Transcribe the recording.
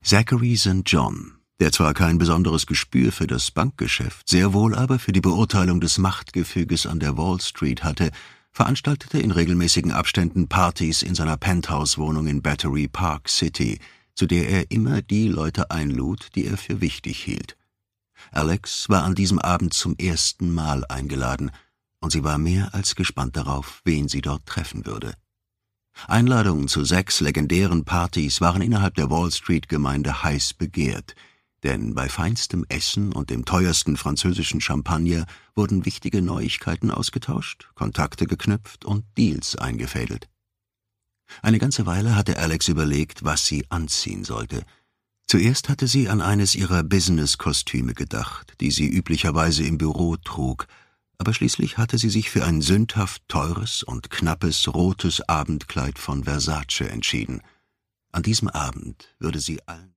Zachary St. John, der zwar kein besonderes Gespür für das Bankgeschäft, sehr wohl aber für die Beurteilung des Machtgefüges an der Wall Street hatte, veranstaltete in regelmäßigen Abständen Partys in seiner Penthouse-Wohnung in Battery Park City, zu der er immer die Leute einlud, die er für wichtig hielt. Alex war an diesem Abend zum ersten Mal eingeladen, und sie war mehr als gespannt darauf, wen sie dort treffen würde. Einladungen zu 6 legendären Partys waren innerhalb der Wall-Street-Gemeinde heiß begehrt, denn bei feinstem Essen und dem teuersten französischen Champagner wurden wichtige Neuigkeiten ausgetauscht, Kontakte geknüpft und Deals eingefädelt. Eine ganze Weile hatte Alex überlegt, was sie anziehen sollte. Zuerst hatte sie an eines ihrer Business-Kostüme gedacht, die sie üblicherweise im Büro trug, aber schließlich hatte sie sich für ein sündhaft teures und knappes rotes Abendkleid von Versace entschieden. An diesem Abend würde sie allen